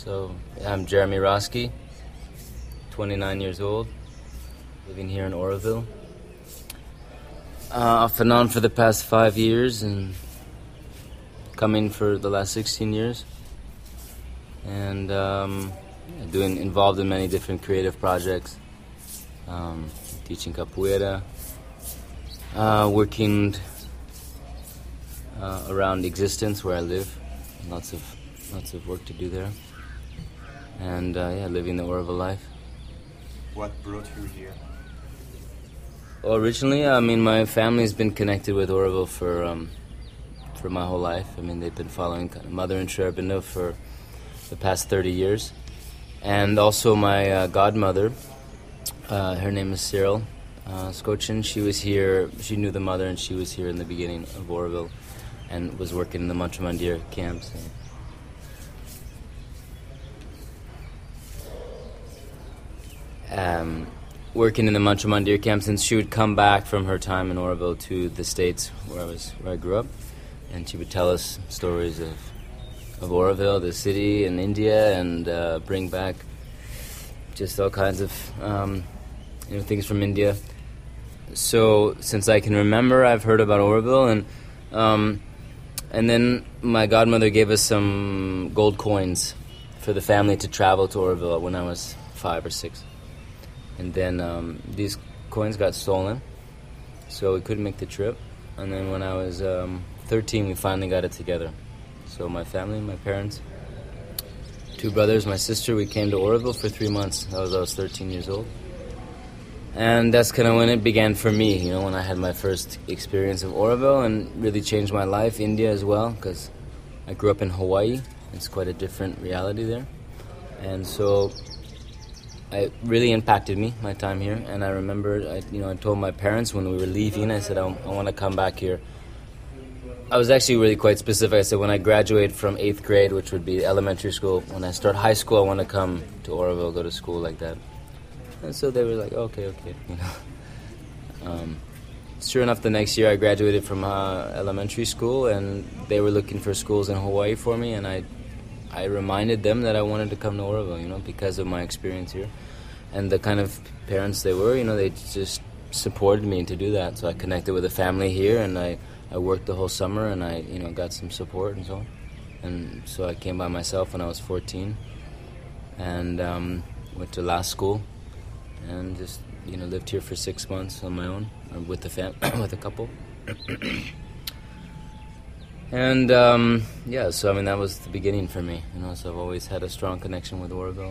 So I'm Jeremy Roski, 29 years old, living here in Oroville. Off and on for the past 5 years and coming for the last 16 years. And involved in many different creative projects, teaching capoeira, working around existence where I live, lots of work to do there, and living the Oroville life. What brought you here? Well, originally, my family's been connected with Oroville for my whole life. They've been following Mother and Sherbino for the past 30 years. And also my godmother, her name is Cyril Skochin. She was here, she knew the mother, and she was here in the beginning of Oroville and was working in the Manchamandir camps. Working in the Manchamandir camps, and she would come back from her time in Oroville to the States where I grew up, and she would tell us stories of Oroville, the city, and India, and bring back just all kinds of things from India. So since I can remember, I've heard about Oroville, and then my godmother gave us some gold coins for the family to travel to Oroville when I was 5 or 6. And then these coins got stolen, so we couldn't make the trip. And then when I was 13, we finally got it together. So my family, my parents, 2 brothers, my sister, we came to Oroville for 3 months. I was 13 years old. And that's kind of when it began for me, when I had my first experience of Oroville, and really changed my life. India as well, because I grew up in Hawaii. It's quite a different reality there. And so it really impacted me, my time here. And I remember, I told my parents when we were leaving, I said, I want to come back here. I was actually really quite specific. I said, when I graduate from 8th grade, which would be elementary school, when I start high school, I want to come to Oroville, go to school like that. And so they were like, okay. Sure enough, the next year I graduated from elementary school, and they were looking for schools in Hawaii for me, and I reminded them that I wanted to come to Oroville, because of my experience here. And the kind of parents they were, they just supported me to do that. So I connected with a family here, and I worked the whole summer, and I got some support and so on. And so I came by myself when I was 14, and went to last school, and just lived here for 6 months on my own, with with a couple. And so that was the beginning for me. So I've always had a strong connection with Oroville.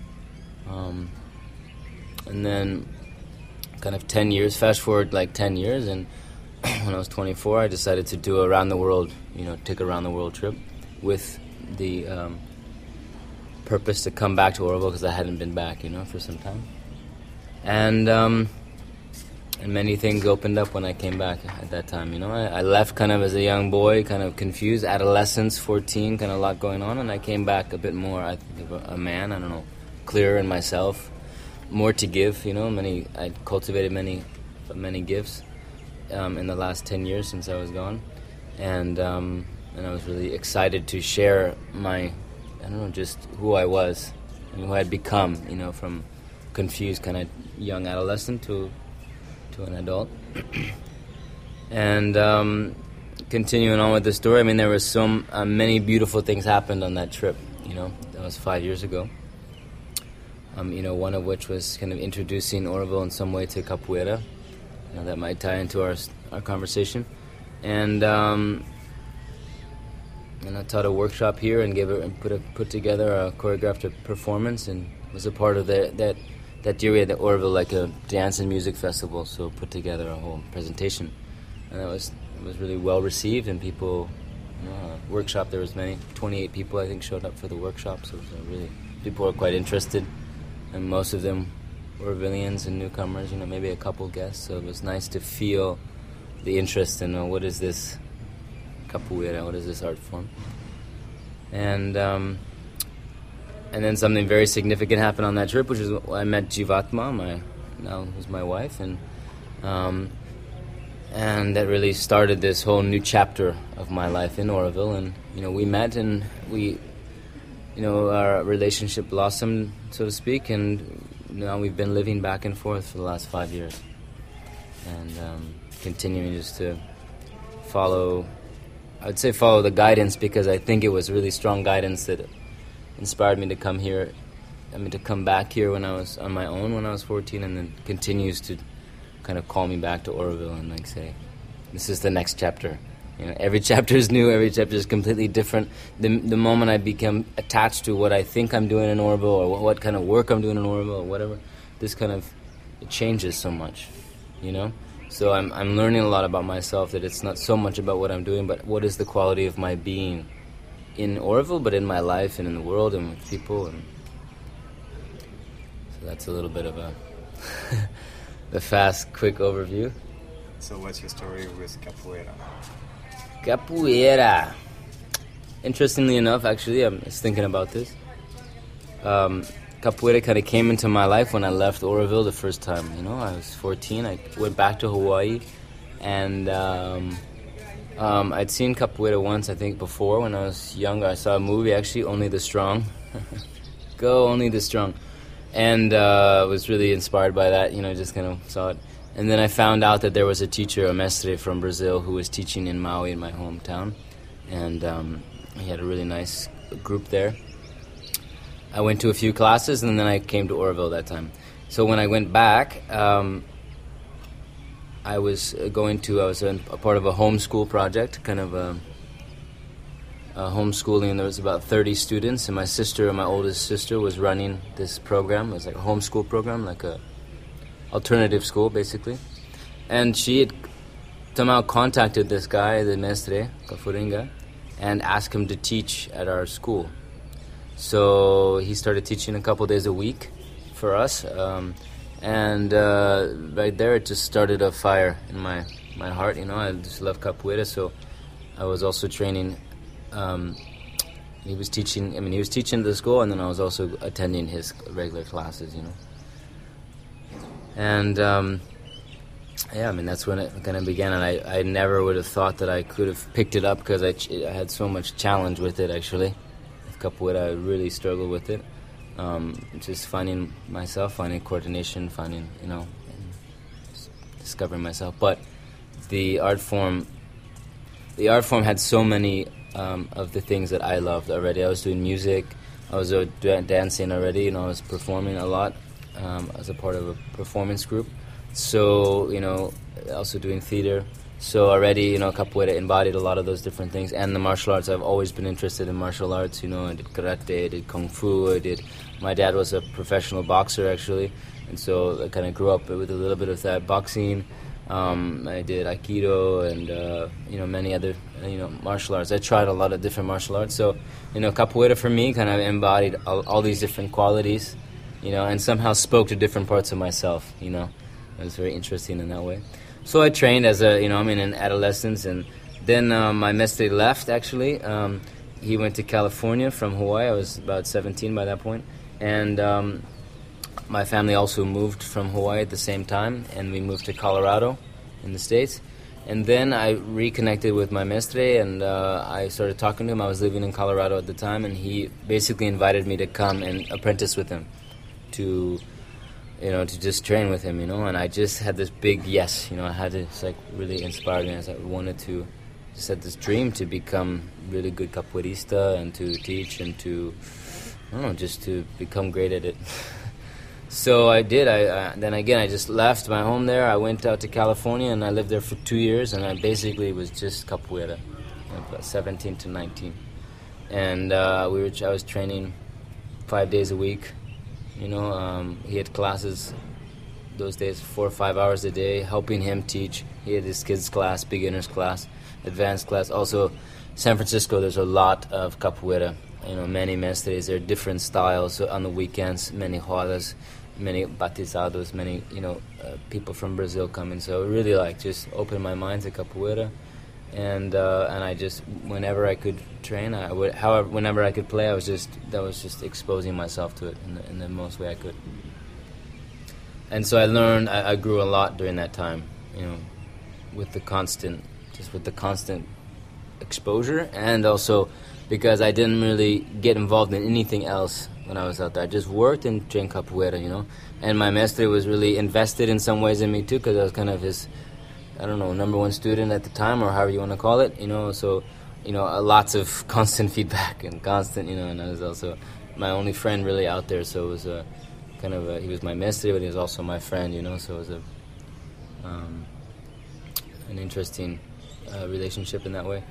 And then kind of 10 years, fast forward like 10 years, and when I was 24, I decided to do take a around the world trip with the purpose to come back to Oroville, because I hadn't been back, for some time. And many things opened up when I came back at that time. I left kind of as a young boy, kind of confused, adolescence, 14, kind of a lot going on, and I came back a bit more, I think, of a man, clearer in myself, more to give, I cultivated many gifts in the last 10 years since I was gone, and I was really excited to share my, just who I was and who I had become, from confused kind of young adolescent to an adult. And continuing on with the story, there were so many beautiful things happened on that trip. That was 5 years ago. One of which was kind of introducing Oroville in some way to capoeira. That might tie into our conversation. And I taught a workshop here and put together a choreographed performance, and was a part of that year we had the Oroville like a dance and music festival, so put together a whole presentation, and it was really well received. And people, workshop, there was 28 people I think showed up for the workshop, so people were quite interested, and most of them were Orovilleans and newcomers, maybe a couple guests. So it was nice to feel the interest in what is this capoeira, what is this art form, and then something very significant happened on that trip, which is I met Jivatma, who's my wife, and that really started this whole new chapter of my life in Oroville. And we met, and we our relationship blossomed, so to speak, and now we've been living back and forth for the last 5 years, and continuing just to follow the guidance, because I think it was really strong guidance that inspired me to come here. To come back here when I was on my own when I was 14, and then continues to kind of call me back to Oroville and like say, this is the next chapter. Every chapter is new. Every chapter is completely different. The moment I become attached to what I think I'm doing in Oroville, or what kind of work I'm doing in Oroville, or whatever, this kind of it changes so much, So I'm learning a lot about myself, that it's not so much about what I'm doing, but what is the quality of my being in Oroville, but in my life and in the world and with people. And so that's a little bit of a fast, quick overview. So what's your story with capoeira? Capoeira. Interestingly enough, actually, I was thinking about this. Capoeira kind of came into my life when I left Oroville the first time. I was 14. I went back to Hawaii, and I'd seen capoeira once, I think, before when I was younger. I saw a movie, actually, Only the Strong. Go, Only the Strong. And was really inspired by that, just kind of saw it. And then I found out that there was a teacher, a mestre from Brazil, who was teaching in Maui, in my hometown. And he had a really nice group there. I went to a few classes, and then I came to Oroville that time. So when I went back, I was a part of a homeschool project, kind of a homeschooling. There was about 30 students, and my oldest sister, was running this program. It was like a homeschool program, like a alternative school, basically. And she had somehow contacted this guy, the mestre, Kafuringa, and asked him to teach at our school. So he started teaching a couple days a week for us, and right there it just started a fire in my heart. I just love capoeira, so I was also training. He was teaching at the school, and then I was also attending his regular classes, And that's when it kind of began, and I never would have thought that I could have picked it up, because I had so much challenge with it, actually. With capoeira, I really struggled with it. Just finding myself, finding coordination, and discovering myself. But the art form had so many of the things that I loved already. I was doing music, I was dancing already, I was performing a lot as a part of a performance group. So, also doing theater. So already, capoeira embodied a lot of those different things. And the martial arts, I've always been interested in martial arts. I did karate, I did kung fu, my dad was a professional boxer, actually. And so I kind of grew up with a little bit of that boxing. I did Aikido and, many other, martial arts. I tried a lot of different martial arts. So, capoeira for me kind of embodied all these different qualities, and somehow spoke to different parts of myself, It was very interesting in that way. So I trained as in adolescence, and then my mestre left, actually. He went to California from Hawaii. I was about 17 by that point. And my family also moved from Hawaii at the same time, and we moved to Colorado in the States. And then I reconnected with my mestre, and I started talking to him. I was living in Colorado at the time, and he basically invited me to come and apprentice with him, to just train with him, and I just had this big yes, I had to, it's like really inspired me, as I wanted to, just had this dream to become really good capoeirista and to teach and to, just to become great at it. So I did. Then again, I just left my home there. I went out to California, and I lived there for 2 years, and I basically was just capoeira, about 17 to 19. And I was training 5 days a week. He had classes those days, 4 or 5 hours a day, helping him teach. He had his kids' class, beginners class, advanced class. Also, San Francisco, there's a lot of capoeira. Many mestres. There are different styles. So on the weekends, many rodas, many batizados, many people from Brazil come in. So I really just opened my mind to capoeira. And I just, whenever I could train, whenever I could play, that was just exposing myself to it in the most way I could. And so I grew a lot during that time, with the constant exposure, and also because I didn't really get involved in anything else when I was out there. I just worked and trained capoeira, And my mestre was really invested in some ways in me too, because I was kind of his, I don't know, number one student at the time, or however you want to call it, So, lots of constant feedback and constant, and I was also my only friend really out there. So it was a kind of he was my mestre, but he was also my friend, So it was an interesting relationship in that way.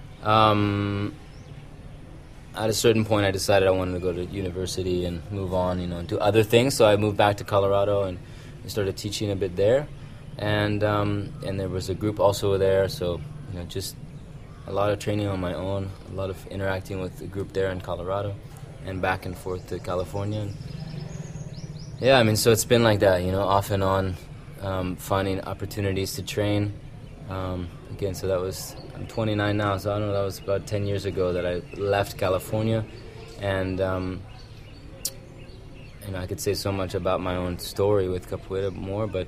At a certain point, I decided I wanted to go to university and move on, and do other things. So I moved back to Colorado and started teaching a bit there. And there was a group also there. So, just a lot of training on my own, a lot of interacting with the group there in Colorado and back and forth to California. And yeah, so it's been like that, off and on, finding opportunities to train. Again, so that was, I'm 29 now, so I don't know, that was about 10 years ago that I left California, and I could say so much about my own story with capoeira more, but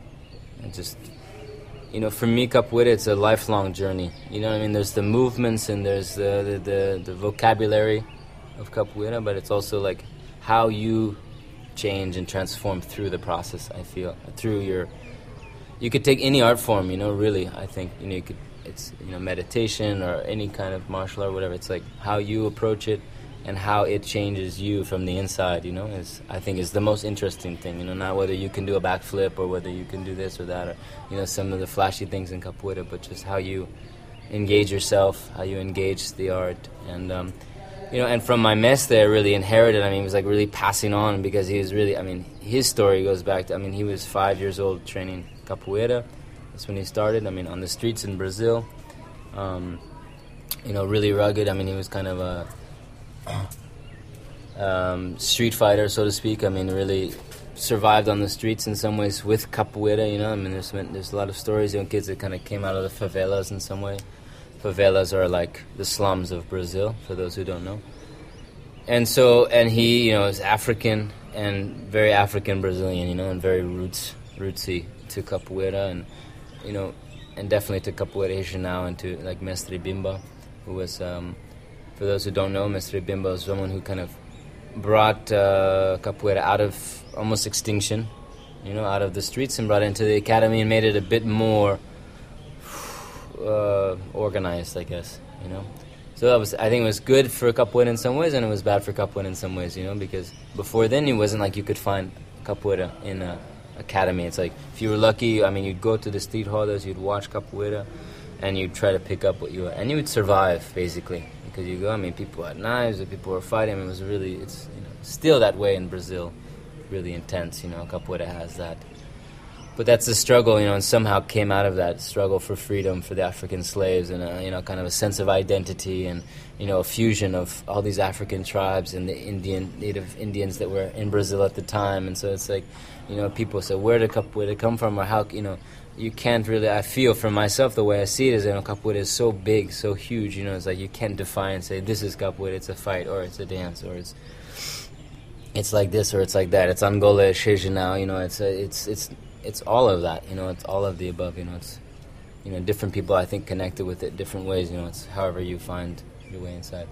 for me, capoeira, it's a lifelong journey. There's the movements and there's the vocabulary of capoeira, but it's also like how you change and transform through the process. I feel you could take any art form, really. I think, you could, it's, meditation or any kind of martial art, whatever. It's like how you approach it and how it changes you from the inside, I think is the most interesting thing, not whether you can do a backflip or whether you can do this or that or, some of the flashy things in capoeira, but just how you engage yourself, how you engage the art. And, and from my mestre, I really inherited, it was like really passing on, because he was really, his story goes back to, he was 5 years old training capoeira. That's when he started, on the streets in Brazil. Really rugged. He was kind of a street fighter, so to speak. Really survived on the streets in some ways with capoeira, there's a lot of stories, kids that kind of came out of the favelas in some way. Favelas are like the slums of Brazil, for those who don't know. And he, is African and very African Brazilian, and very rootsy to capoeira, and and definitely to capoeira Haitian now, and to like Mestre Bimba, who was, for those who don't know, Mestre Bimba was someone who kind of brought capoeira out of almost extinction, out of the streets, and brought it into the academy and made it a bit more organized, I guess, So I think it was good for capoeira in some ways, and it was bad for capoeira in some ways, because before then it wasn't like you could find capoeira in a academy. It's like, if you were lucky, you'd go to the street halls, you'd watch capoeira, and you'd try to pick up and you would survive, basically, because you go, people had knives, people were fighting. It was really, it's still that way in Brazil, really intense, capoeira has that. But that's the struggle, and somehow came out of that struggle for freedom for the African slaves, and kind of a sense of identity, and a fusion of all these African tribes and the native Indians that were in Brazil at the time. And so it's like, people say, where did capoeira come from, or how, you can't really. I feel for myself, the way I see it is, capoeira is so big, so huge. It's like you can't define and say this is capoeira, it's a fight, or it's a dance, or it's like this, or it's like that. It's Angola, Shija now. It's all of that, it's all of the above, it's, different people, I think, connected with it different ways, it's however you find your way inside.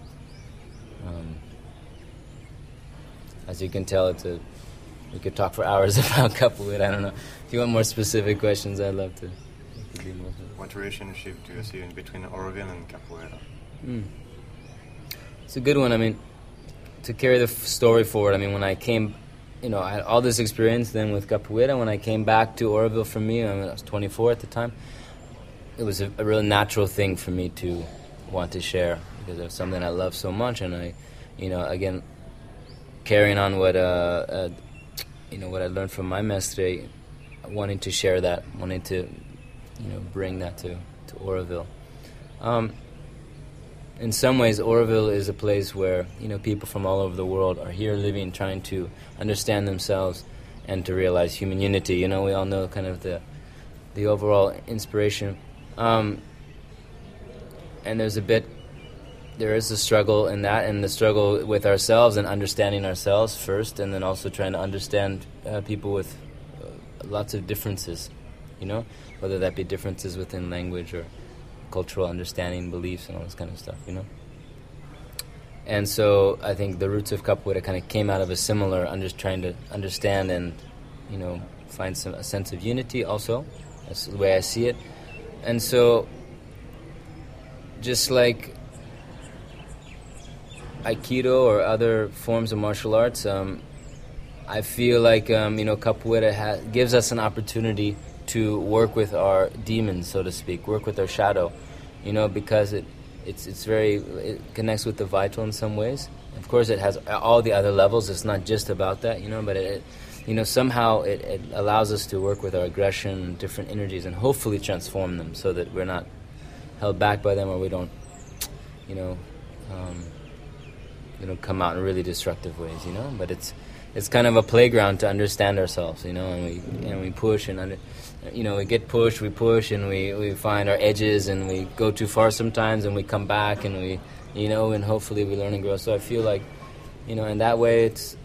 As you can tell, we could talk for hours about capoeira. I don't know. If you want more specific questions, I'd love to be more specific. What relationship do you see in between Oroville and capoeira? It's a good one. To carry the story forward, when I came, I had all this experience then with capoeira. When I came back to Oroville, for me, I was 24 at the time, it was a really natural thing for me to want to share, because it was something I love so much, and I, again, carrying on what what I learned from my mestre, wanting to share that, wanting to, bring that to Oroville. In some ways, Oroville is a place where, people from all over the world are here living, trying to understand themselves and to realize human unity. We all know kind of the overall inspiration. And there is a struggle in that, and the struggle with ourselves and understanding ourselves first, and then also trying to understand people with lots of differences, whether that be differences within language or cultural understanding, beliefs, and all this kind of stuff, And so I think the roots of capoeira kind of came out of a similar, trying to understand and, find a sense of unity also. That's the way I see it. And so, just like Aikido or other forms of martial arts, I feel like, capoeira gives us an opportunity to work with our demons, so to speak, work with our shadow, because it connects with the vital in some ways. Of course, it has all the other levels. It's not just about that, but somehow it allows us to work with our aggression, different energies, and hopefully transform them so that we're not held back by them, or we don't, come out in really destructive ways, But it's kind of a playground to understand ourselves, and we push and we get pushed, we push, and we find our edges, and we go too far sometimes, and we come back, and we, and hopefully we learn and grow. So I feel like, in that way, it's,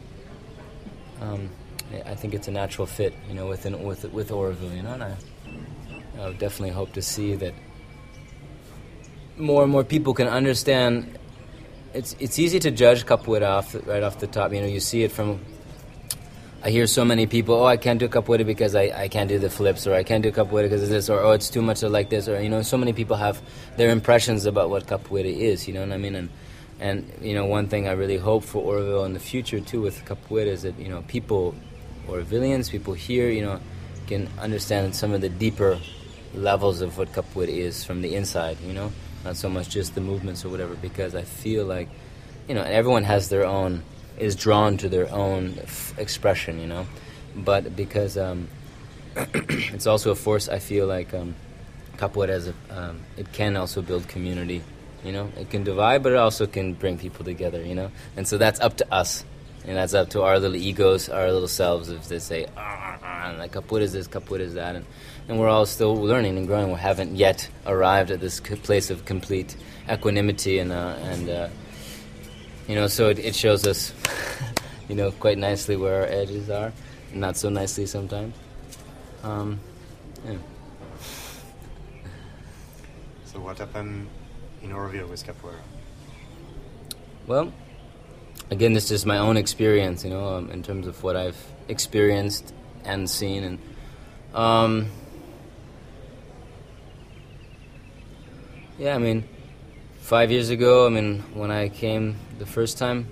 I think it's a natural fit, with Oroville, and I would definitely hope to see that more and more people can understand. It's easy to judge capoeira right off the top. You see it from. I hear so many people, I can't do capoeira because I can't do the flips, or I can't do capoeira because of this, or it's too much like this, or, so many people have their impressions about what capoeira is, you know what I mean? And one thing I really hope for Oroville in the future, too, with capoeira is that, people, Orvillians, people here, can understand some of the deeper levels of what capoeira is from the inside, not so much just the movements or whatever, because I feel like, everyone has their own, is drawn to their own expression, but because it's also a force. I feel like capoeira it can also build community, it can divide, but it also can bring people together, and so that's up to us, and that's up to our little egos, our little selves, if they say, like capoeira is this, capoeira is that, and we're all still learning and growing. We haven't yet arrived at this place of complete equanimity, so it shows us, quite nicely where our edges are, not so nicely sometimes. Yeah. So what happened in Oroville with capoeira? Well, again, this is just my own experience, in terms of what I've experienced and seen, and yeah, 5 years ago, when I came the first time,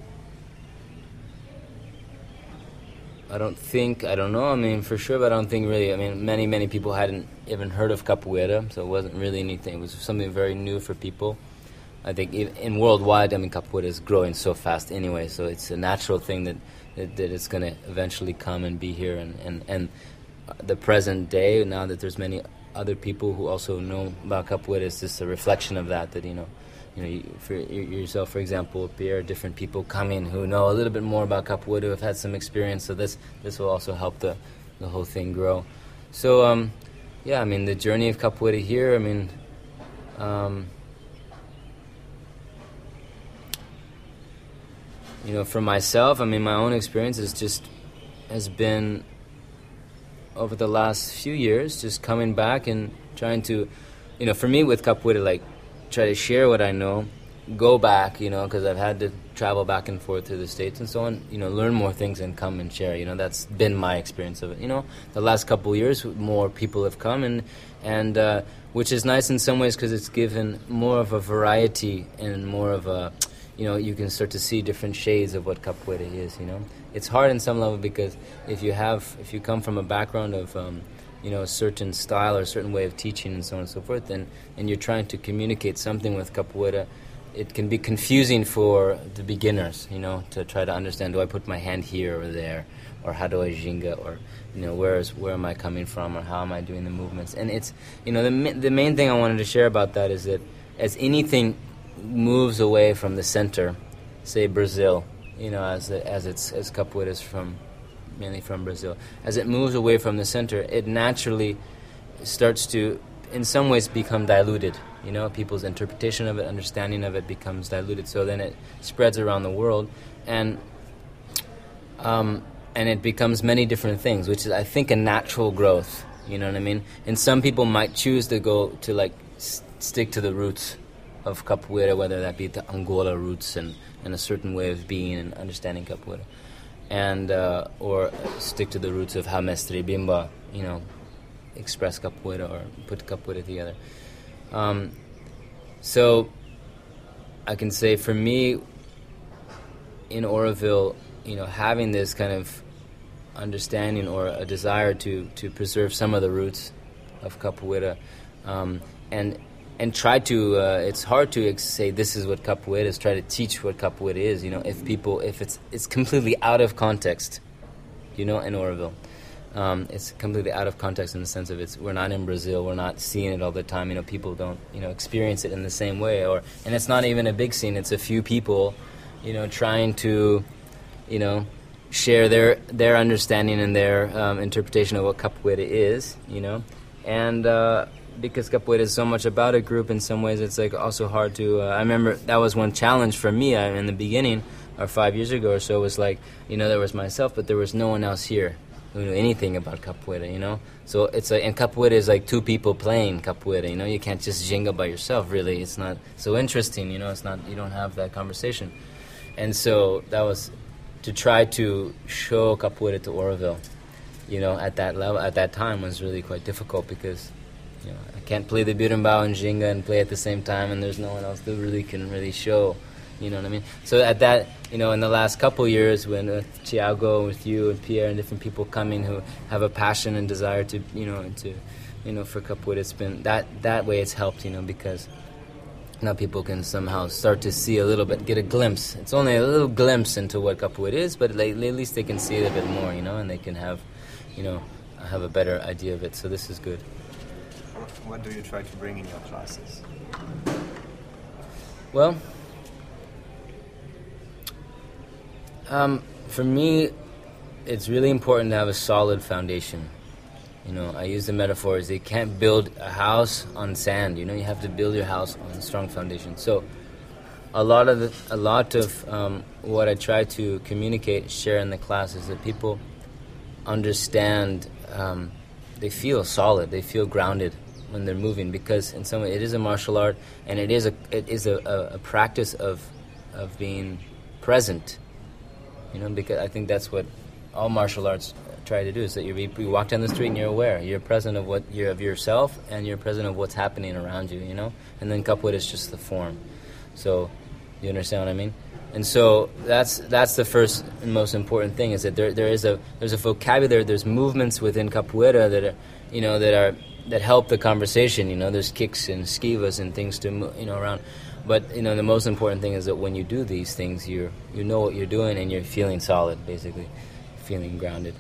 I don't know, for sure, but I don't think really, many people hadn't even heard of capoeira, so it wasn't really anything. It was something very new for people. I think in worldwide, capoeira is growing so fast anyway, so it's a natural thing that it's going to eventually come and be here, and the present day, now that there's many other people who also know about capoeira, is just a reflection of that, for yourself, for example, Pierre, different people coming who know a little bit more about capoeira, who have had some experience, so this will also help the whole thing grow. So, the journey of capoeira here, for myself, my own experience has been over the last few years, just coming back and trying to, for me with capoeira, try to share what I know, go back, because I've had to travel back and forth to the States and so on, learn more things and come and share, that's been my experience of it. The last couple of years, more people have come, and which is nice in some ways because it's given more of a variety and more of a, you can start to see different shades of what capoeira is, It's hard in some level because if you come from a background of, a certain style or a certain way of teaching and so on and so forth, and you're trying to communicate something with capoeira, it can be confusing for the beginners, to try to understand, do I put my hand here or there, or how do I ginga, or, where am I coming from, or how am I doing the movements? And it's, the main thing I wanted to share about that is that as anything moves away from the center, say Brazil, as capoeira is mainly from Brazil, as it moves away from the center, it naturally starts to, in some ways, become diluted. People's interpretation of it, understanding of it becomes diluted. So then it spreads around the world, and it becomes many different things, which is, I think, a natural growth. You know what I mean? And some people might choose to go to stick to the roots of capoeira, whether that be the Angola roots and a certain way of being and understanding capoeira, and or stick to the roots of how Mestre Bimba, express capoeira or put capoeira together. So I can say for me in Oroville, having this kind of understanding or a desire to preserve some of the roots of capoeira, and try to it's hard to say this is what capoeira is, try to teach what capoeira is, if it's completely out of context, in Oroville. It's completely out of context in the sense of we're not in Brazil, we're not seeing it all the time, people don't, experience it in the same way, and it's not even a big scene, it's a few people, trying to, share their understanding and their interpretation of what capoeira is, and because capoeira is so much about a group, in some ways it's like also hard to, I remember that was one challenge for me in the beginning, or 5 years ago or so, was like, there was myself, but there was no one else here who knew anything about capoeira, So it's and capoeira is like two people playing capoeira, you can't just ginga by yourself, really. It's not so interesting, it's not, you don't have that conversation. And so that was to try to show capoeira to Oroville, at that level, at that time was really quite difficult because, I can't play the berimbau and ginga and play at the same time, and there's no one else that really can really show, you know what I mean? So at that, in the last couple of years, when Thiago, with you and Pierre and different people coming who have a passion and desire to, for capoeira, it's been that way it's helped, because now people can somehow start to see a little bit, get a glimpse. It's only a little glimpse into what capoeira is, but at least they can see it a bit more, and they can have, have a better idea of it. So this is good. What do you try to bring in your classes? Well, for me, it's really important to have a solid foundation. I use the metaphors. You can't build a house on sand. You have to build your house on a strong foundation. So, a lot of what I try to communicate, share in the class is that people understand. They feel solid. They feel grounded when they're moving, because in some way it is a martial art, and it is a practice of being present. Because I think that's what all martial arts try to do, is that you walk down the street and you're aware, you're present of of yourself, and you're present of what's happening around you, and then capoeira is just the form. So you understand what I mean? And so that's the first and most important thing, is that there's a vocabulary, there's movements within capoeira that are that help the conversation. There's kicks and esquivas and things to around. But the most important thing is that when you do these things, you know what you're doing, and you're feeling solid, basically, feeling grounded.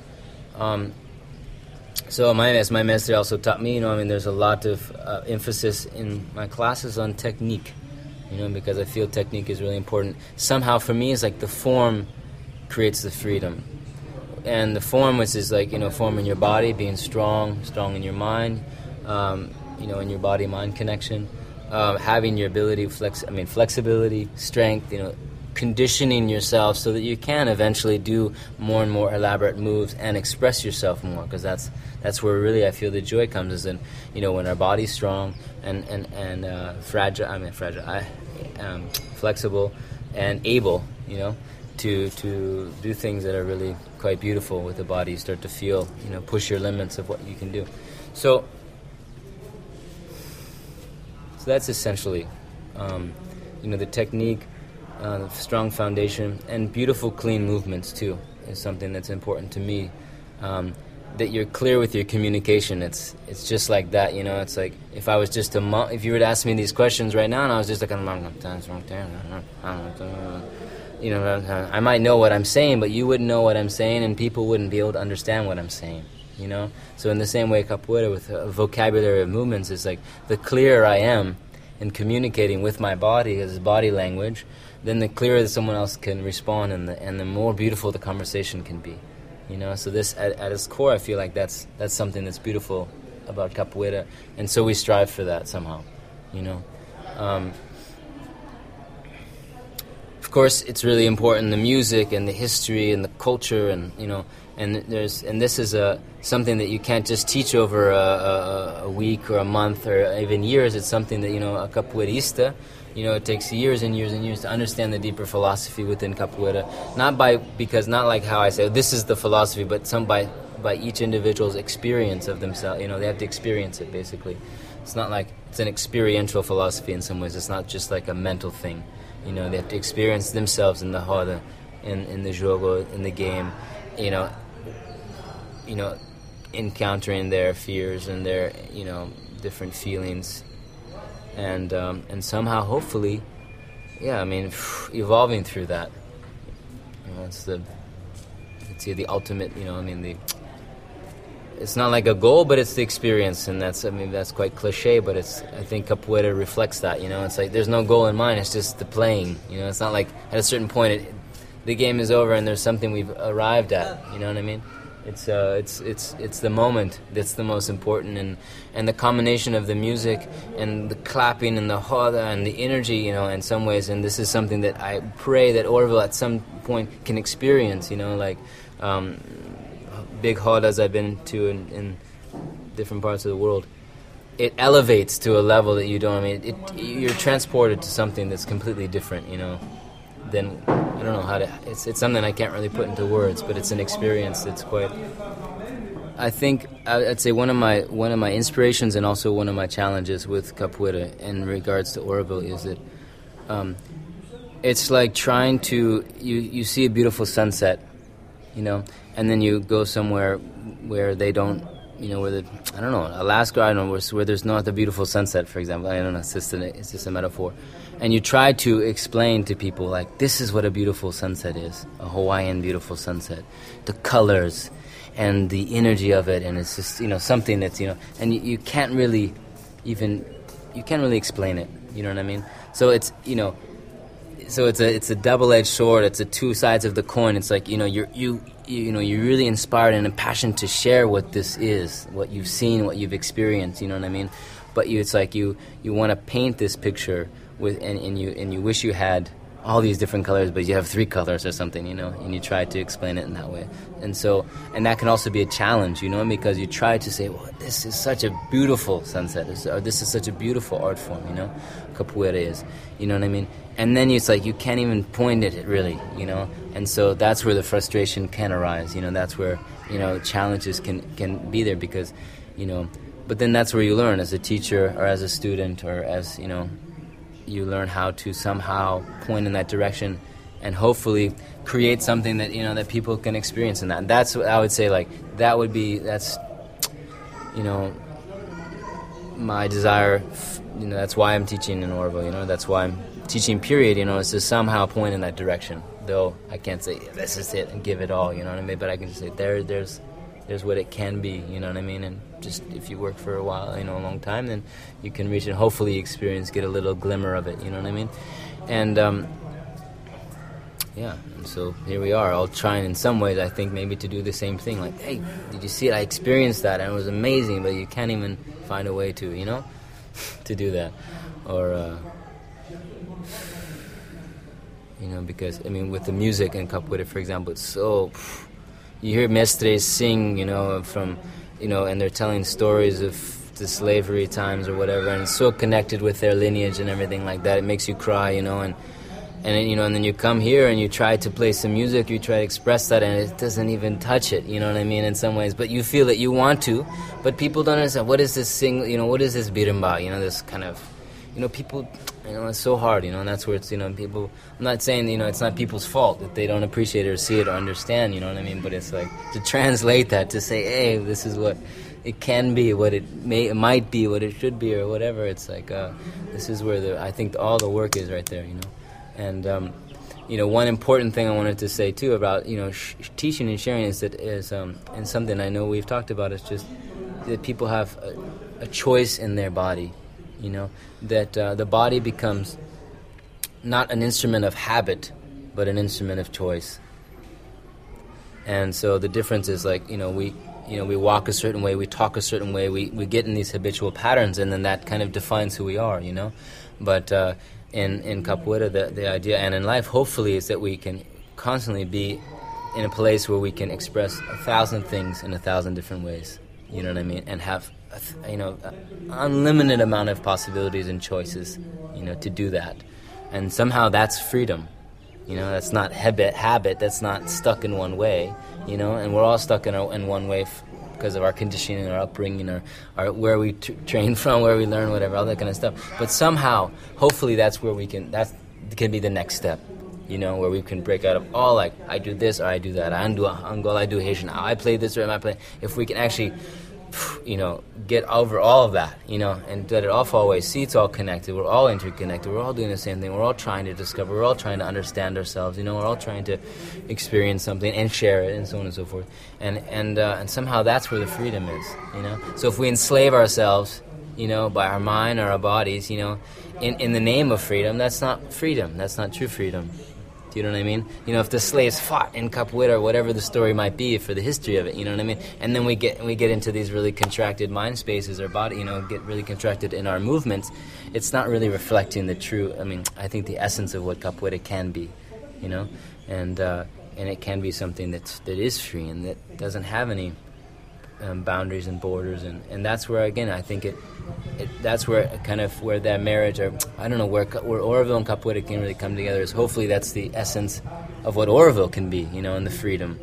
So as my master also taught me, there's a lot of emphasis in my classes on technique, because I feel technique is really important. Somehow for me, it's like the form creates the freedom. And the form, which is like, form in your body, being strong in your mind, in your body-mind connection, having your ability, flexibility, strength, conditioning yourself so that you can eventually do more and more elaborate moves and express yourself more, because that's where really I feel the joy comes, is in, when our body's strong and flexible and able, to do things that are really quite beautiful with the body. You start to feel, push your limits of what you can do. So that's essentially, the technique, strong foundation, and beautiful, clean movements too is something that's important to me. That you're clear with your communication. It's just like that, It's like if I was just if you were to ask me these questions right now, and I was just like, I might know what I'm saying, but you wouldn't know what I'm saying, and people wouldn't be able to understand what I'm saying. So in the same way, capoeira with a vocabulary of movements is like, the clearer I am in communicating with my body as body language, then the clearer that someone else can respond, and the more beautiful the conversation can be. So this at its core, I feel like that's something that's beautiful about capoeira, and so we strive for that somehow. Of course, it's really important, the music and the history and the culture, and this is something that you can't just teach over a week or a month or even years. It's something that, a capoeirista, it takes years and years and years to understand the deeper philosophy within capoeira. Not like how I say, this is the philosophy, but by each individual's experience of themselves. They have to experience it, basically. It's not like it's an experiential philosophy in some ways. It's not just like a mental thing. They have to experience themselves in the roda, in the jogo, in the game, encountering their fears and their, different feelings, and somehow, hopefully, evolving through that. It's the ultimate, it's not like a goal, but it's the experience, and that's quite cliche, but I think capoeira reflects that, it's like there's no goal in mind, it's just the playing, it's not like at a certain point the game is over and there's something we've arrived at, you know what I mean? It's the moment that's the most important, and the combination of the music and the clapping and the roda and the energy, in some ways, and this is something that I pray that Orville at some point can experience, big rodas I've been to in different parts of the world. It elevates to a level that you don't, you're transported to something that's completely different, than, I don't know how to, it's something I can't really put into words, but it's an experience that's quite, I think, I'd say one of my inspirations and also one of my challenges with capoeira in regards to Oroville is that it's like trying to, you see a beautiful sunset, and then you go somewhere where they don't, Alaska, I don't know, where there's not a beautiful sunset, for example. I don't know, it's just a metaphor. And you try to explain to people, like, this is what a beautiful sunset is, a Hawaiian beautiful sunset. The colors and the energy of it, and it's just, something that's, and you can't really explain it, you know what I mean? So it's, it's a double-edged sword. It's the two sides of the coin. It's like, you're really inspired and impassioned to share what this is, what you've seen, what you've experienced. You know what I mean? But it's like you want to paint this picture with, and you wish you had all these different colors, but you have 3 colors or something, and you try to explain it in that way. And that can also be a challenge, because you try to say, well, this is such a beautiful sunset, or this is such a beautiful art form, capoeira is, you know what I mean? And then it's like you can't even point at it really, and so that's where the frustration can arise, that's where, challenges can be there because, but then that's where you learn as a teacher or as a student or as, you learn how to somehow point in that direction and hopefully create something that, that people can experience in that. And that's what I would say, like, that's my desire, that's why I'm teaching in Oroville, that's why I'm teaching, period, is to somehow point in that direction. Though I can't say, this is it and give it all, you know what I mean? But I can just say, there's what it can be, you know what I mean? And just if you work for a while, a long time, then you can reach and hopefully get a little glimmer of it, you know what I mean? And, and so here we are, all trying in some ways, I think, maybe to do the same thing. Like, hey, did you see it? I experienced that, and it was amazing, but you can't even find a way to, to do that. Or, because, with the music in capoeira, for example, it's so... You hear mestres sing, from, and they're telling stories of the slavery times or whatever, and it's so connected with their lineage and everything like that. It makes you cry, and then you come here and you try to play some music, you try to express that, and it doesn't even touch it, you know what I mean, in some ways. But you feel that you want to, but people don't understand. What is this what is this birimba, this kind of, people... it's so hard, and that's where it's, people, I'm not saying, it's not people's fault that they don't appreciate it or see it or understand, you know what I mean, but it's like, to translate that, to say, hey, this is what it can be, what it might be, what it should be, or whatever, it's like, this is where I think all the work is right there, and, one important thing I wanted to say, too, about, teaching and sharing is and something I know we've talked about, is just that people have a choice in their body, that the body becomes not an instrument of habit, but an instrument of choice. And so the difference is, like, we walk a certain way, we talk a certain way, we get in these habitual patterns, and then that kind of defines who we are, But in capoeira, the idea, and in life, hopefully, is that we can constantly be in a place where we can express 1,000 things in 1,000 different ways. You know what I mean? And have unlimited amount of possibilities and choices. To do that, and somehow that's freedom. That's not habit. That's not stuck in one way. And we're all stuck in one way because of our conditioning, our upbringing, our where we train from, where we learn, whatever, all that kind of stuff. But somehow, hopefully, that's where that can be the next step. Where we can break out of all, like, I do this or I do that. I do Angola, I do Haitian. I play this or I play. If we can actually, get over all of that, and let it all fall away. See, it's all connected. We're all interconnected. We're all doing the same thing. We're all trying to discover. We're all trying to understand ourselves. We're all trying to experience something and share it, and so on and so forth. And somehow that's where the freedom is. So if we enslave ourselves, by our mind or our bodies, in the name of freedom, that's not freedom. That's not true freedom. Do you know what I mean? If the slaves fought in capoeira, or whatever the story might be for the history of it, you know what I mean? And then we get into these really contracted mind spaces, our body, get really contracted in our movements. It's not really reflecting the true, I think the essence of what capoeira can be, and it can be something that is free and that doesn't have any boundaries and borders, and that's where, again, I think that's where kind of where that marriage, or I don't know, where Oroville and capoeira can really come together, is hopefully that's the essence of what Oroville can be, and the freedom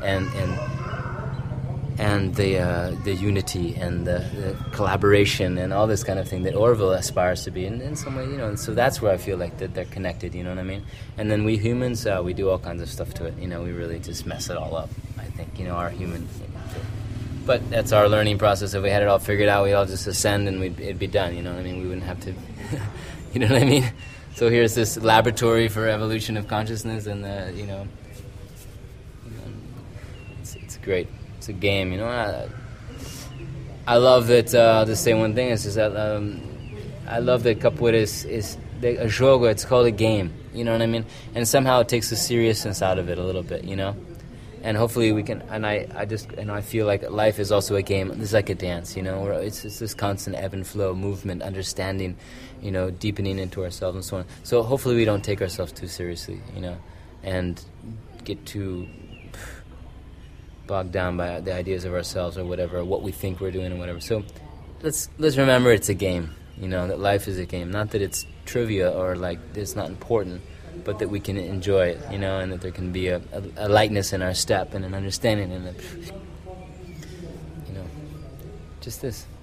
and the unity and the collaboration and all this kind of thing that Oroville aspires to be in some way, and so that's where I feel like that they're connected, you know what I mean? And then we humans, we do all kinds of stuff to it, we really just mess it all up, I think, our human. But that's our learning process. If we had it all figured out, we'd all just ascend and it'd be done, you know what I mean? We wouldn't have to, you know what I mean? So here's this laboratory for evolution of consciousness, and, it's great. It's a game, I love that, I'll just say one thing, it's just that I love that capoeira is a jogo, it's called a game, you know what I mean? And somehow it takes the seriousness out of it a little bit, And hopefully we can, and I feel like life is also a game. It's like a dance, where it's this constant ebb and flow, movement, understanding, deepening into ourselves and so on. So hopefully we don't take ourselves too seriously, and get too bogged down by the ideas of ourselves or whatever, or what we think we're doing or whatever. So let's remember it's a game, that life is a game. Not that it's trivia or like it's not important, but that we can enjoy it, and that there can be a lightness in our step and an understanding and just this.